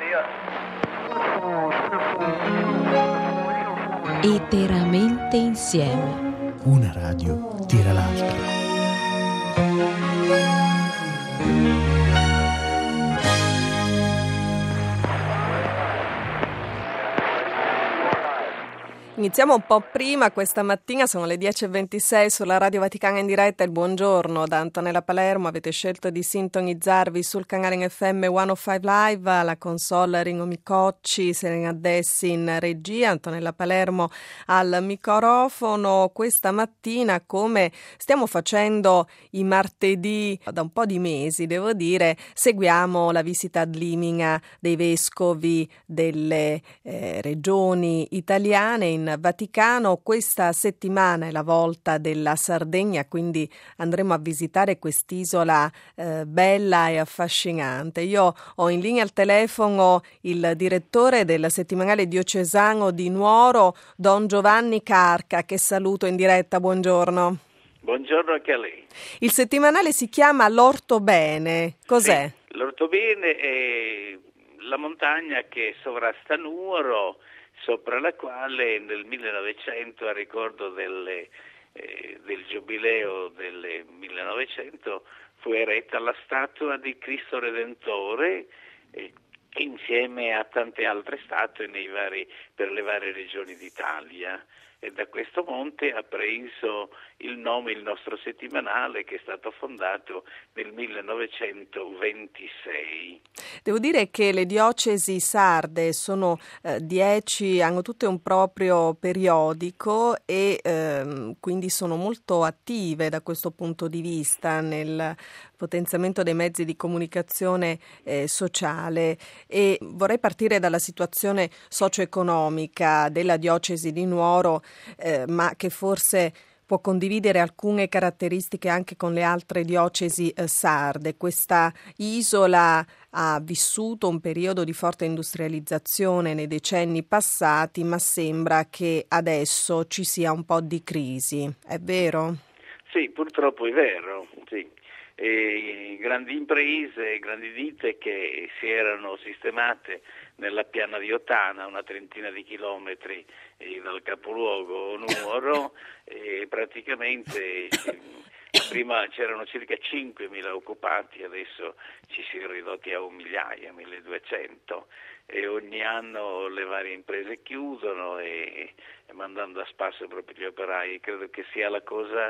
Eteramente insieme. Una radio tira l'altra. Iniziamo un po' prima questa mattina, sono le 10.26 sulla Radio Vaticana in diretta. Il buongiorno da Antonella Palermo, avete scelto di sintonizzarvi sul canale in FM 105 Live, alla console Ringo Micocci, Serena Dessi in regia, Antonella Palermo al microfono. Questa mattina, come stiamo facendo i martedì da un po' di mesi, devo dire, seguiamo la visita ad Limina dei vescovi delle regioni italiane in Vaticano. Questa settimana è la volta della Sardegna, quindi andremo a visitare quest'isola bella e affascinante. Io ho in linea al telefono il direttore del settimanale diocesano di Nuoro, Don Giovanni Carca, che saluto in diretta. Buongiorno. Buongiorno anche a lei. Il settimanale si chiama L'Ortobene. Cos'è? Sì, l'Ortobene è la montagna che sovrasta Nuoro, sopra la quale nel 1900, a ricordo del giubileo del 1900, fu eretta la statua di Cristo Redentore, insieme a tante altre statue per le varie regioni d'Italia. E da questo monte ha preso il nome il nostro settimanale, che è stato fondato nel 1926. Devo dire che le diocesi sarde sono 10, hanno tutte un proprio periodico e quindi sono molto attive da questo punto di vista nel potenziamento dei mezzi di comunicazione sociale. E vorrei partire dalla situazione socio-economica della diocesi di Nuoro, ma che forse può condividere alcune caratteristiche anche con le altre diocesi sarde. Questa isola ha vissuto un periodo di forte industrializzazione nei decenni passati, ma sembra che adesso ci sia un po' di crisi. È vero? Sì, purtroppo è vero, sì. Grandi imprese, grandi ditte che si erano sistemate nella piana di Ottana, una trentina di chilometri dal capoluogo Nuoro, e praticamente prima c'erano circa 5.000 occupati, adesso ci si è ridotti a 1.200.000, e ogni anno le varie imprese chiudono e mandando a spasso proprio gli operai. Credo che sia la cosa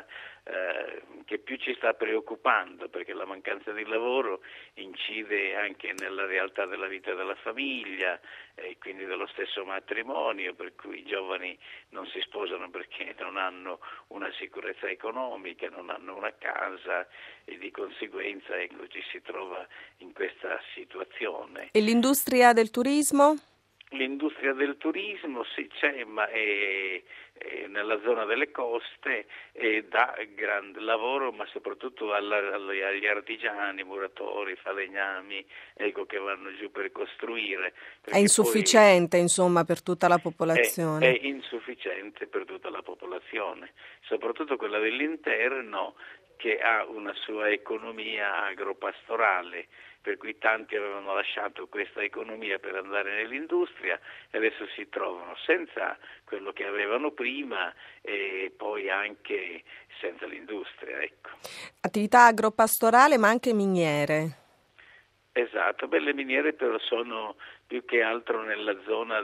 che più ci sta preoccupando, perché la mancanza di lavoro incide anche nella realtà della vita della famiglia e quindi dello stesso matrimonio, per cui i giovani non si sposano perché non hanno una sicurezza economica, non hanno una casa, e di conseguenza ci si trova in questa situazione. E l'industria del turismo? L'industria del turismo sì, c'è, ma è nella zona delle coste, e dà grande lavoro, ma soprattutto agli artigiani, muratori, falegnami, che vanno giù per costruire. È insufficiente, insomma, per tutta la popolazione. È insufficiente per tutta la popolazione, soprattutto quella dell'interno, che ha una sua economia agropastorale, per cui tanti avevano lasciato questa economia per andare nell'industria e adesso si trovano senza quello che avevano prima e poi anche senza l'industria. Ecco. Attività agropastorale ma anche miniere. Esatto, le miniere però sono più che altro nella zona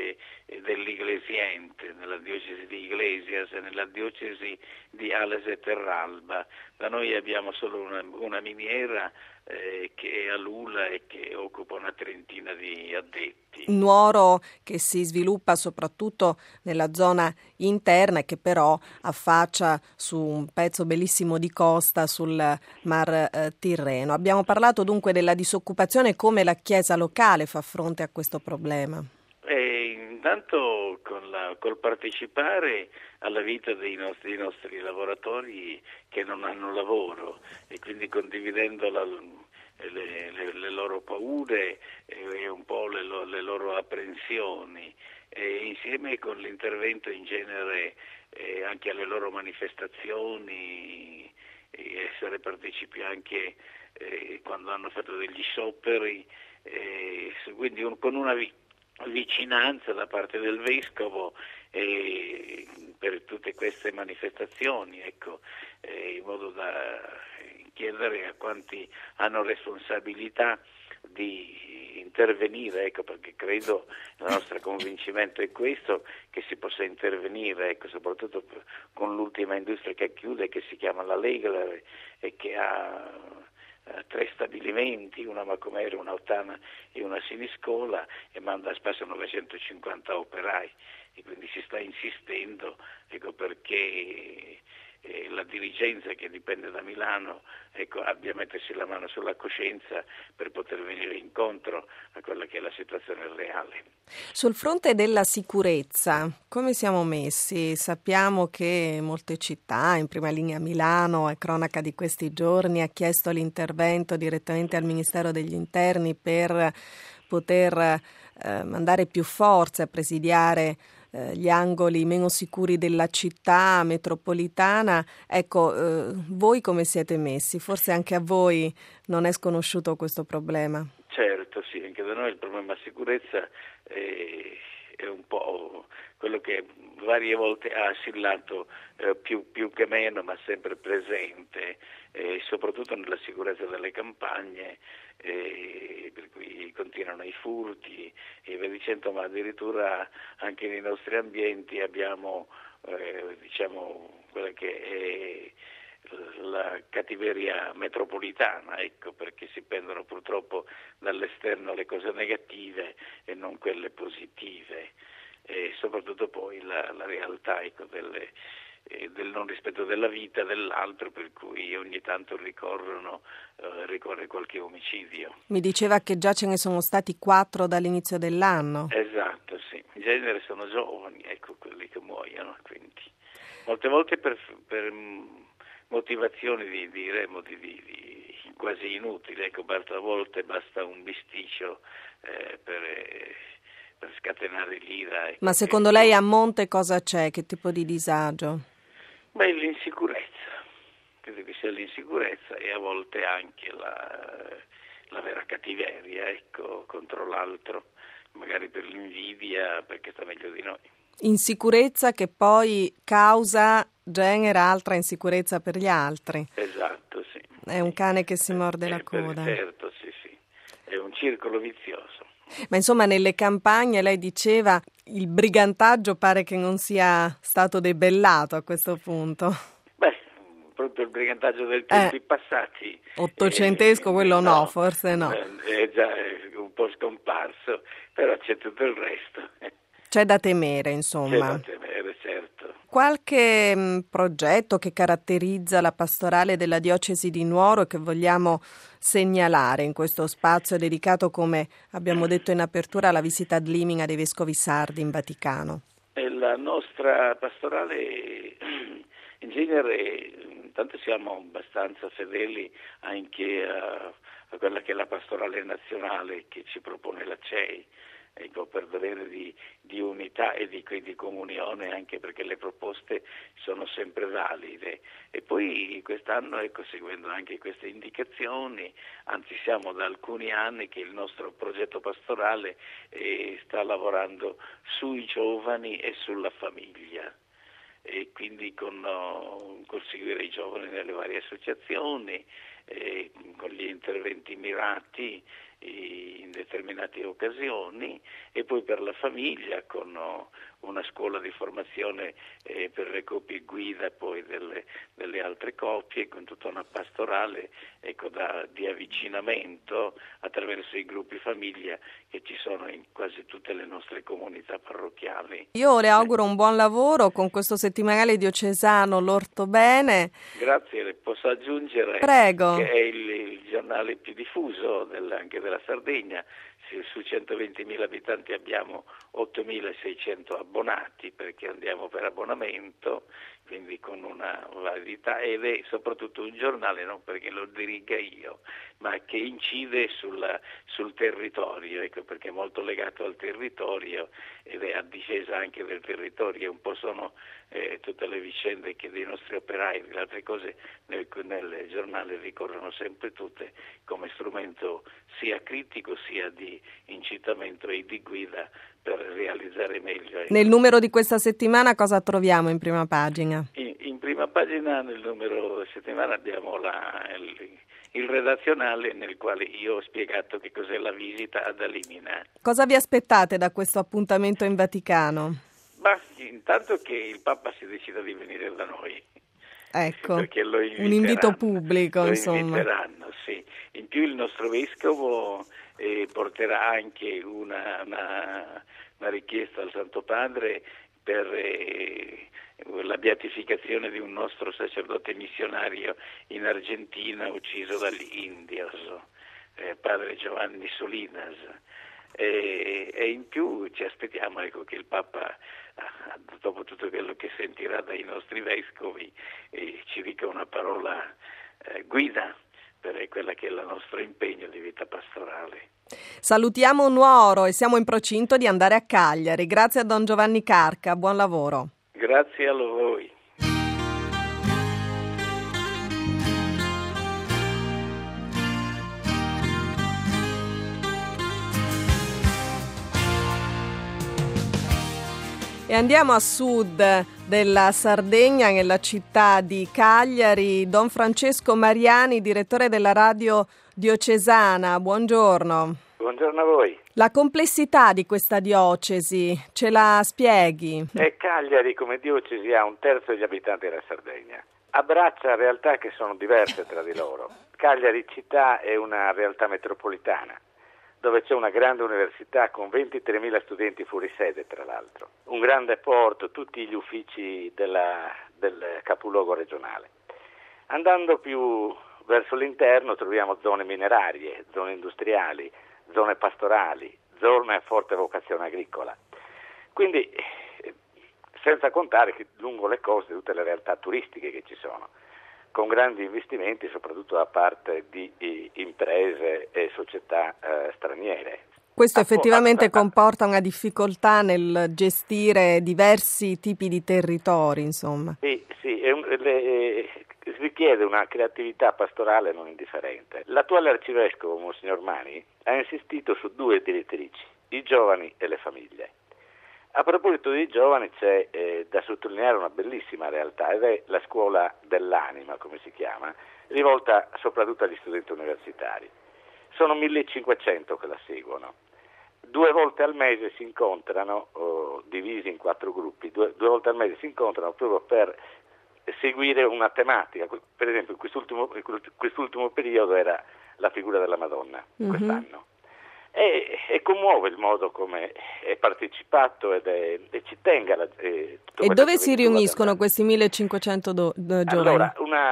dell'Iglesiente, nella diocesi di Iglesias e nella diocesi di Ales e Terralba. Da noi abbiamo solo una miniera che è a Lula e che occupa una trentina di addetti. Nuoro che si sviluppa soprattutto nella zona interna e che però affaccia su un pezzo bellissimo di costa sul Mar Tirreno. Abbiamo parlato dunque della disoccupazione, come la Chiesa locale fa fronte a questo problema. Intanto col partecipare alla vita dei nostri lavoratori che non hanno lavoro, e quindi condividendo le loro paure e un po' le loro apprensioni, e insieme con l'intervento in genere anche alle loro manifestazioni, essere partecipi anche quando hanno fatto degli scioperi, quindi con una vicinanza da parte del Vescovo per tutte queste manifestazioni, ecco, in modo da chiedere a quanti hanno responsabilità di intervenire, ecco, perché credo, il nostro convincimento è questo, che si possa intervenire, ecco, soprattutto con l'ultima industria che chiude, che si chiama la Legler e che ha 3 stabilimenti, una Macomero, una Ottana e una Siniscola, e manda a spasso 950 operai, e quindi si sta insistendo, ecco, perché la dirigenza che dipende da Milano, ecco, abbia a mettersi la mano sulla coscienza per poter venire incontro a quella che è la situazione reale. Sul fronte della sicurezza, come siamo messi? Sappiamo che molte città, in prima linea Milano, è cronaca di questi giorni, ha chiesto l'intervento direttamente al Ministero degli Interni per poter mandare più forze a presidiare gli angoli meno sicuri della città metropolitana. Ecco, voi come siete messi? Forse anche a voi non è sconosciuto questo problema. Certo, sì, anche da noi il problema sicurezza è un po' quello che varie volte ha assillato più che meno, ma sempre presente, soprattutto nella sicurezza delle campagne, per cui continuano i furti e via dicendo, ma addirittura anche nei nostri ambienti abbiamo quella che è la cattiveria metropolitana, ecco, perché si prendono purtroppo dall'esterno le cose negative e non quelle positive, e soprattutto poi la realtà, ecco, del non rispetto della vita dell'altro, per cui ogni tanto ricorre qualche omicidio. Mi diceva che già ce ne sono stati 4 dall'inizio dell'anno. Esatto, sì. In genere sono giovani, ecco, quelli che muoiono, quindi molte volte per motivazioni diremo di quasi inutili, ecco, a volte basta un bisticcio per scatenare l'ira. Ecco. Ma secondo lei a monte cosa c'è? Che tipo di disagio? Beh, l'insicurezza, credo che sia l'insicurezza e a volte anche la vera cattiveria, ecco, contro l'altro, magari per l'invidia, perché sta meglio di noi. Insicurezza che poi genera altra insicurezza per gli altri. Esatto, sì. È un cane che si morde la coda. Certo, sì, è un circolo vizioso. Ma insomma nelle campagne lei diceva il brigantaggio pare che non sia stato debellato a questo punto. Beh, proprio il brigantaggio del tempi passati. Ottocentesco quello no, forse no. È già un po' scomparso, però c'è tutto il resto. C'è da temere, insomma. C'è da temere, certo. Qualche progetto che caratterizza la pastorale della diocesi di Nuoro e che vogliamo segnalare in questo spazio dedicato, come abbiamo detto in apertura, alla visita ad Limina dei Vescovi Sardi in Vaticano? La nostra pastorale in genere, intanto siamo abbastanza fedeli anche a quella che è la pastorale nazionale che ci propone la CEI, ecco, per dovere di unità e di comunione, anche perché le proposte sono sempre valide. E poi quest'anno, ecco, seguendo anche queste indicazioni, anzi siamo da alcuni anni che il nostro progetto pastorale sta lavorando sui giovani e sulla famiglia, e quindi con seguire i giovani nelle varie associazioni, con gli interventi mirati in determinate occasioni, e poi per la famiglia con una scuola di formazione per le coppie guida poi delle altre coppie, con tutta una pastorale, ecco, di avvicinamento attraverso i gruppi famiglia che ci sono in quasi tutte le nostre comunità parrocchiali. Io le auguro un buon lavoro con questo settimanale diocesano L'Orto Bene. Grazie, le posso aggiungere. Prego. Che è il giornale più diffuso anche della Sardegna. Su 120.000 abitanti abbiamo 8.600 abbonati, perché andiamo per abbonamento, quindi con una validità, ed è soprattutto un giornale non perché lo diriga io, ma che incide sul territorio, ecco, perché è molto legato al territorio ed è a difesa anche del territorio. Un po' sono tutte le vicende che dei nostri operai, le altre cose nel giornale ricorrono sempre tutte come strumento sia critico sia di incitamento e di guida per realizzare meglio. Nel numero di questa settimana cosa troviamo in prima pagina? In prima pagina, nel numero della settimana, abbiamo il redazionale nel quale io ho spiegato che cos'è la visita ad Alimina. Cosa vi aspettate da questo appuntamento in Vaticano? Ma intanto che il Papa si decida di venire da noi. Ecco, perché un invito pubblico, insomma. Inviteranno, sì. In più il nostro vescovo porterà anche una richiesta al Santo Padre per la beatificazione di un nostro sacerdote missionario in Argentina ucciso dagli indios, padre Giovanni Solinas. E in più ci aspettiamo, ecco, che il Papa, dopo tutto quello che sentirà dai nostri vescovi, ci dica una parola guida per quella che è il nostro impegno di vita pastorale. Salutiamo Nuoro e siamo in procinto di andare a Cagliari. Grazie a Don Giovanni Carca, buon lavoro. Grazie a voi. E andiamo a sud della Sardegna, nella città di Cagliari. Don Francesco Mariani, direttore della radio diocesana, buongiorno. Buongiorno a voi. La complessità di questa diocesi, ce la spieghi? Cagliari come diocesi ha un terzo degli abitanti della Sardegna. Abbraccia realtà che sono diverse tra di loro. Cagliari città è una realtà metropolitana, dove c'è una grande università con 23.000 studenti fuori sede, tra l'altro. Un grande porto, tutti gli uffici del capoluogo regionale. Andando più verso l'interno troviamo zone minerarie, zone industriali, zone pastorali, zone a forte vocazione agricola. Quindi, senza contare che lungo le coste tutte le realtà turistiche che ci sono, con grandi investimenti soprattutto da parte di imprese e società straniere. Questo effettivamente comporta una difficoltà nel gestire diversi tipi di territori, insomma. Sì, richiede una creatività pastorale non indifferente. L'attuale arcivescovo, Monsignor Mani, ha insistito su due direttrici, i giovani e le famiglie. A proposito dei giovani c'è da sottolineare una bellissima realtà ed è la scuola dell'anima, come si chiama, rivolta soprattutto agli studenti universitari. Sono 1500 che la seguono. 2 volte al mese si incontrano, divisi in 4 gruppi, due volte al mese si incontrano proprio per seguire una tematica. Per esempio in quest'ultimo periodo era la figura della Madonna, quest'anno. E commuove il modo come è partecipato e ci tenga. E dove si riuniscono questi 1500 giovani? Allora,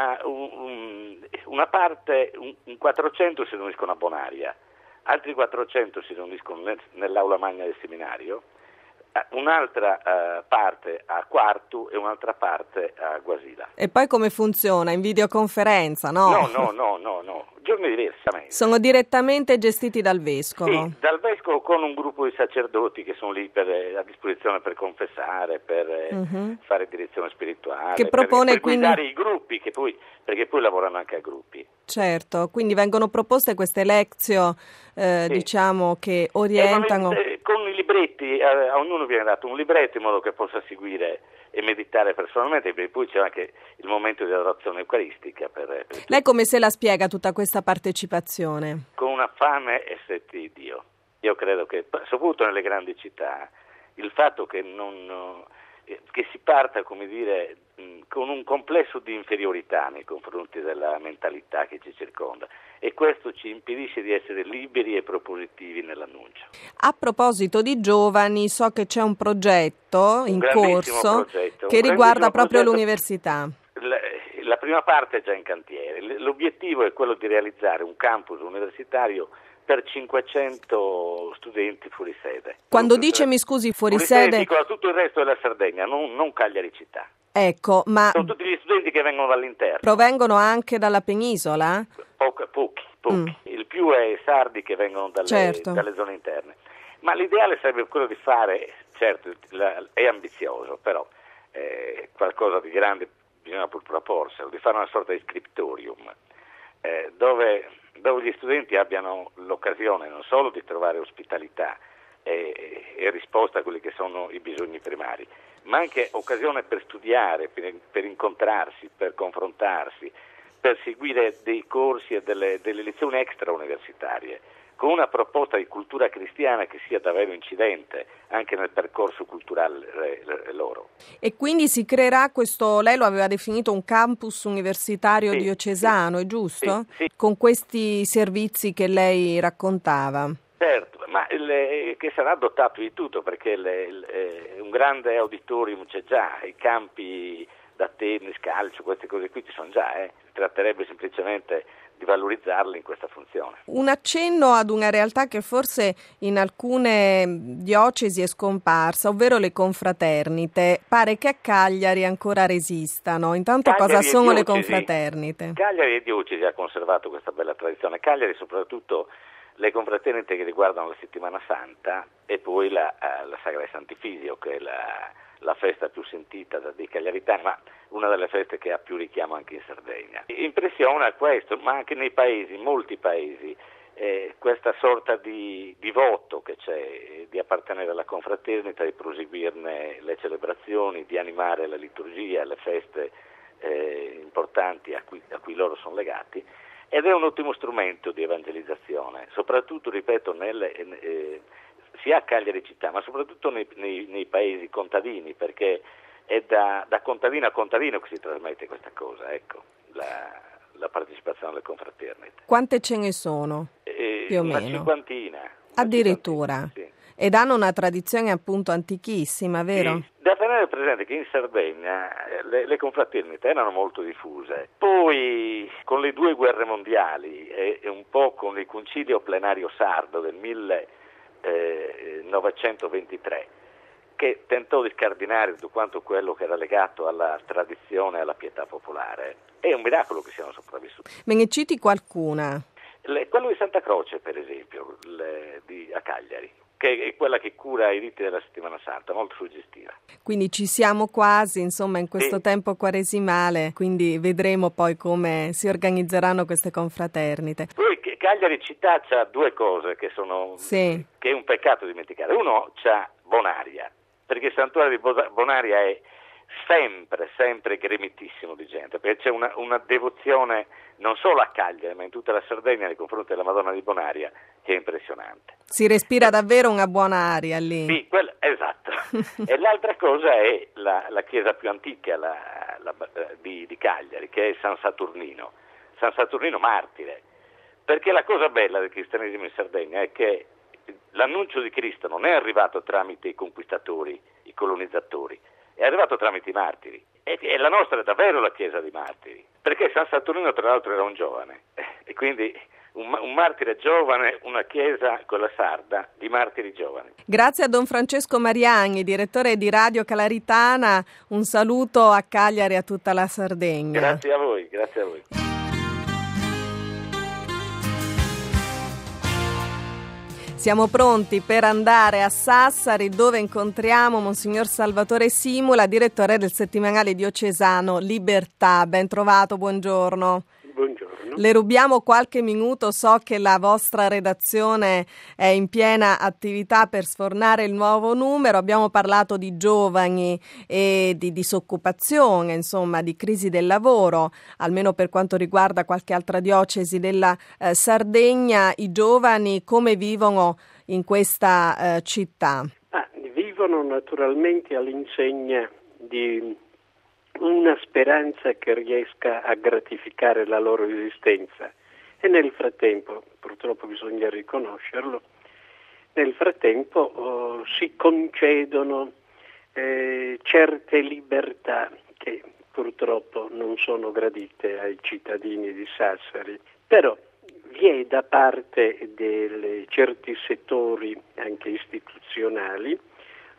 una parte, un 400 si riuniscono a Bonaria, altri 400 si riuniscono nell'aula magna del seminario, un'altra parte a Quartu e un'altra parte a Guasila. E poi come funziona? In videoconferenza, no? No, giorni diversi. Sono direttamente gestiti dal vescovo? Sì, dal vescovo con un gruppo di sacerdoti che sono lì a disposizione per confessare, per fare direzione spirituale, che propone per guidare i gruppi, perché poi lavorano anche a gruppi. Certo, quindi vengono proposte queste lezioni, diciamo, che orientano... Con i libretti, a ognuno viene dato un libretto in modo che possa seguire e meditare personalmente, perché poi c'è anche il momento di adorazione eucaristica. Lei come se la spiega tutta questa partecipazione? Con una fame e sete di Dio. Io credo che, soprattutto nelle grandi città, il fatto che si parta, come dire, con un complesso di inferiorità nei confronti della mentalità che ci circonda, e questo ci impedisce di essere liberi e propositivi nell'annuncio. A proposito di giovani, so che c'è un progetto in corso che riguarda proprio l'università. La prima parte è già in cantiere. L'obiettivo è quello di realizzare un campus universitario per 500 studenti fuori sede. Quando dice, mi scusi, fuori sede... Dico a tutto il resto della Sardegna, non Cagliari città. Ecco, ma sono tutti gli studenti che vengono dall'interno. provengono anche dalla penisola? Pochi. Il più è sardi che vengono dalle zone interne. Ma l'ideale sarebbe quello di fare, certo, è ambizioso, però qualcosa di grande bisogna pur proporselo, di fare una sorta di scriptorium, dove gli studenti abbiano l'occasione non solo di trovare ospitalità e risposta a quelli che sono i bisogni primari, ma anche occasione per studiare, per incontrarsi, per confrontarsi, per seguire dei corsi e delle lezioni extrauniversitarie, con una proposta di cultura cristiana che sia davvero incidente anche nel percorso culturale loro. E quindi si creerà questo, lei lo aveva definito un campus universitario diocesano, è giusto? Sì. Con questi servizi che lei raccontava. Certo, ma che sarà dotato di tutto, perché un grande auditorium c'è già, i campi da tennis, calcio, queste cose qui ci sono già, Si tratterebbe semplicemente di valorizzarli in questa funzione. Un accenno ad una realtà che forse in alcune diocesi è scomparsa, ovvero le confraternite. Pare che a Cagliari ancora resistano. Intanto Cagliari cosa sono le diocesi, confraternite? Cagliari e diocesi ha conservato questa bella tradizione. Cagliari soprattutto le confraternite che riguardano la Settimana Santa e poi la Sagra di Sant'Ifisio, che è la festa più sentita dei cagliaritani, ma una delle feste che ha più richiamo anche in Sardegna. Impressiona questo, ma anche nei paesi, in molti paesi, questa sorta di voto che c'è, di appartenere alla confraternita, di proseguirne le celebrazioni, di animare la liturgia, le feste importanti a cui loro sono legati, ed è un ottimo strumento di evangelizzazione, soprattutto, ripeto, sia a Cagliari città, ma soprattutto nei paesi contadini, perché è da contadino a contadino che si trasmette questa cosa, ecco, la partecipazione alle confraternite. Quante ce ne sono? Più o meno? Una cinquantina. Addirittura? Sì. Ed hanno una tradizione appunto antichissima, vero? Sì. Da tenere presente che in Sardegna le confraternite erano molto diffuse. Poi con le 2 guerre mondiali e un po' con il concilio plenario sardo del 1923, che tentò di scardinare tutto quanto quello che era legato alla tradizione e alla pietà popolare. È un miracolo che siano sopravvissuti. Me ne citi qualcuna? Quello di Santa Croce, per esempio, a Cagliari, che è quella che cura i riti della Settimana Santa, molto suggestiva. Quindi ci siamo quasi, insomma, in questo tempo quaresimale, quindi vedremo poi come si organizzeranno queste confraternite. Poi Cagliari città c'ha 2 cose che è un peccato dimenticare. Uno, c'ha Bonaria, perché il santuario di Bonaria è sempre gremitissimo di gente, perché c'è una devozione non solo a Cagliari, ma in tutta la Sardegna nei confronti della Madonna di Bonaria, che è impressionante. Si respira davvero una buona aria lì. Sì, esatto. E l'altra cosa è la chiesa più antica di Cagliari, che è San Saturnino martire, perché la cosa bella del cristianesimo in Sardegna è che l'annuncio di Cristo non è arrivato tramite i conquistatori, i colonizzatori, è arrivato tramite i martiri. E la nostra è davvero la chiesa dei martiri, perché San Saturnino tra l'altro era un giovane, e quindi un martire giovane, una chiesa, quella sarda, di martiri giovani. Grazie a Don Francesco Mariani, direttore di Radio Calaritana, un saluto a Cagliari e a tutta la Sardegna. Grazie a voi. Siamo pronti per andare a Sassari, dove incontriamo Monsignor Salvatore Simula, direttore del settimanale diocesano Libertà. Ben trovato, buongiorno. Buongiorno. Le rubiamo qualche minuto, so che la vostra redazione è in piena attività per sfornare il nuovo numero. Abbiamo parlato di giovani e di disoccupazione, insomma di crisi del lavoro, almeno per quanto riguarda qualche altra diocesi della Sardegna. I giovani come vivono in questa città? Vivono naturalmente all'insegna di una speranza che riesca a gratificare la loro esistenza, e nel frattempo, purtroppo bisogna riconoscerlo, nel frattempo si concedono certe libertà che purtroppo non sono gradite ai cittadini di Sassari, però vi è da parte di certi settori anche istituzionali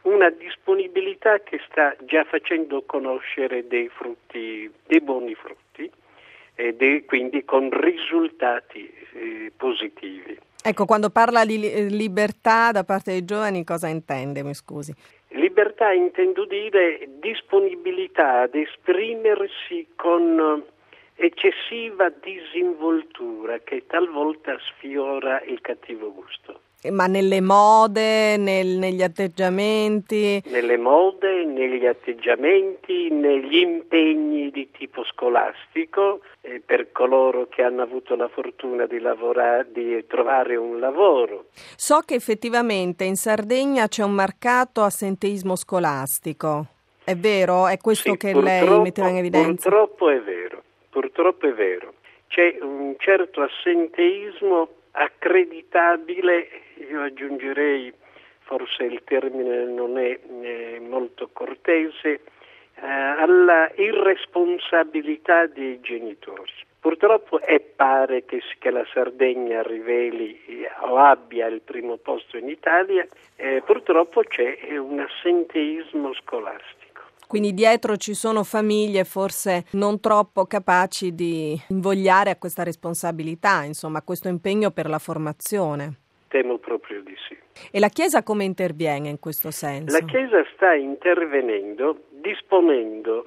una disponibilità che sta già facendo conoscere dei frutti, dei buoni frutti, e quindi con risultati positivi. Ecco, quando parla di libertà da parte dei giovani, cosa intende? Mi scusi. Libertà intendo dire disponibilità ad esprimersi con eccessiva disinvoltura che talvolta sfiora il cattivo gusto. Ma nelle mode, negli atteggiamenti? Nelle mode, negli atteggiamenti, negli impegni di tipo scolastico, per coloro che hanno avuto la fortuna di lavorare, di trovare un lavoro. So che effettivamente in Sardegna c'è un marcato assenteismo scolastico. È vero? È questo Sì, che lei metteva in evidenza? Purtroppo è vero. C'è un certo assenteismo accreditabile, io aggiungerei, forse il termine non è molto cortese, alla irresponsabilità dei genitori. Purtroppo pare che la Sardegna riveli o abbia il primo posto in Italia, purtroppo c'è un assenteismo scolastico. Quindi dietro ci sono famiglie forse non troppo capaci di invogliare a questa responsabilità, insomma, a questo impegno per la formazione. Temo proprio di sì. E la Chiesa come interviene in questo senso? La Chiesa sta intervenendo disponendo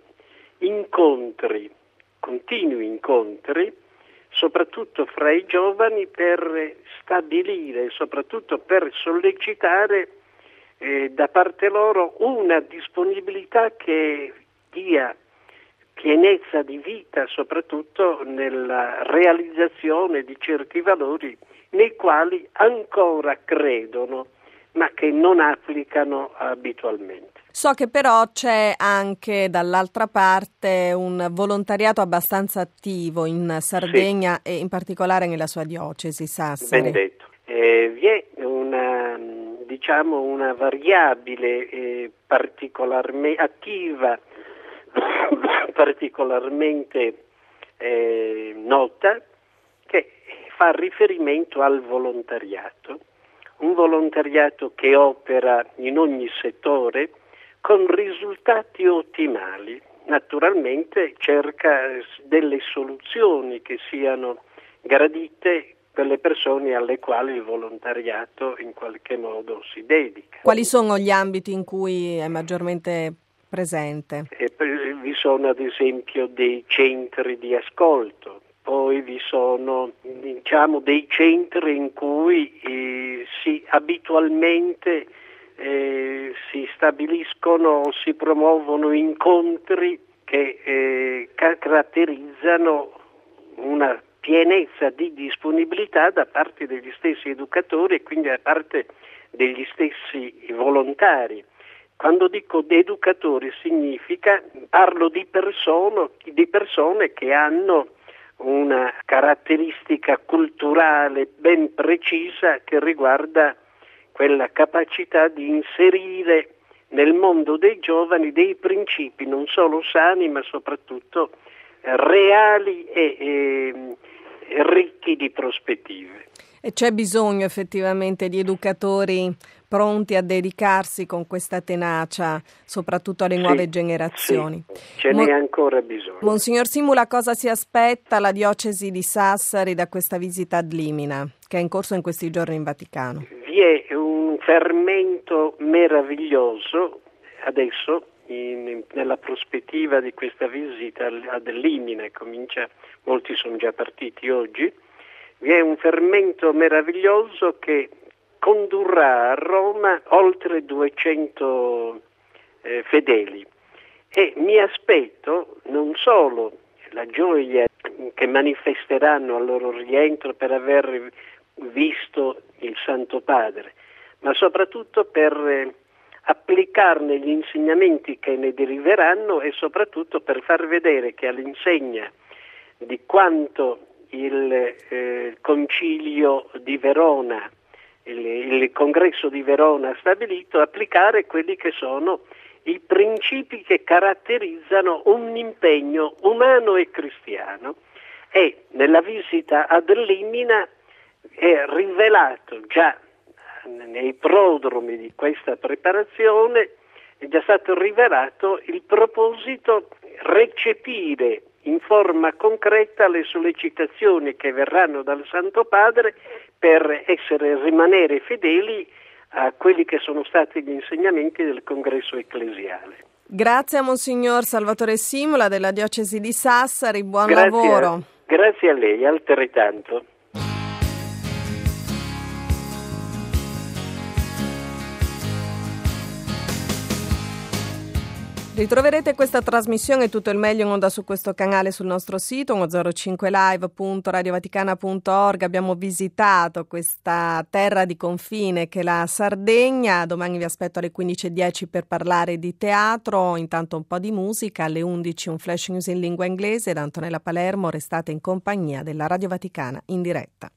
continui incontri, soprattutto fra i giovani, per stabilire, soprattutto per sollecitare da parte loro una disponibilità che dia pienezza di vita, soprattutto nella realizzazione di certi valori nei quali ancora credono, ma che non applicano abitualmente. So che però c'è anche dall'altra parte un volontariato abbastanza attivo in Sardegna, sì, e in particolare nella sua diocesi, Sassari. Ben detto. Vi è una variabile particolarmente attiva, particolarmente nota, che fa riferimento al volontariato, un volontariato che opera in ogni settore con risultati ottimali. Naturalmente cerca delle soluzioni che siano gradite per le persone alle quali il volontariato in qualche modo si dedica. Quali sono gli ambiti in cui è maggiormente presente? Vi sono ad esempio dei centri di ascolto, poi vi sono dei centri in cui abitualmente si stabiliscono o si promuovono incontri che caratterizzano una pienezza di disponibilità da parte degli stessi educatori e quindi da parte degli stessi volontari. Quando dico educatori parlo di persone che hanno una caratteristica culturale ben precisa che riguarda quella capacità di inserire nel mondo dei giovani dei principi non solo sani ma soprattutto reali e ricchi di prospettive. E c'è bisogno effettivamente di educatori pronti a dedicarsi con questa tenacia soprattutto alle nuove generazioni. Sì, ce n'è ancora bisogno. Monsignor Simula, cosa si aspetta la diocesi di Sassari da questa visita ad Limina che è in corso in questi giorni in Vaticano? Vi è un fermento meraviglioso adesso nella prospettiva di questa visita ad Limina, molti sono già partiti oggi. Vi è un fermento meraviglioso che condurrà a Roma oltre 200 fedeli e mi aspetto non solo la gioia che manifesteranno al loro rientro per aver visto il Santo Padre, ma soprattutto per applicarne gli insegnamenti che ne deriveranno e soprattutto per far vedere che all'insegna di quanto il Concilio di Verona, il Congresso di Verona ha stabilito, applicare quelli che sono i principi che caratterizzano un impegno umano e cristiano. E nella visita ad Limina è rivelato già nei prodromi di questa preparazione è già stato rivelato il proposito recepire in forma concreta le sollecitazioni che verranno dal Santo Padre per rimanere fedeli a quelli che sono stati gli insegnamenti del congresso ecclesiale. Grazie a Monsignor Salvatore Simola della Diocesi di Sassari, buon Grazie, lavoro. Grazie a lei, altrettanto. Ritroverete questa trasmissione e tutto il meglio in onda su questo canale sul nostro sito 105live.radiovaticana.org. Abbiamo visitato questa terra di confine che è la Sardegna. Domani vi aspetto alle 15:10 per parlare di teatro, intanto un po' di musica, alle 11 un flash news in lingua inglese da Antonella Palermo. Restate in compagnia della Radio Vaticana in diretta.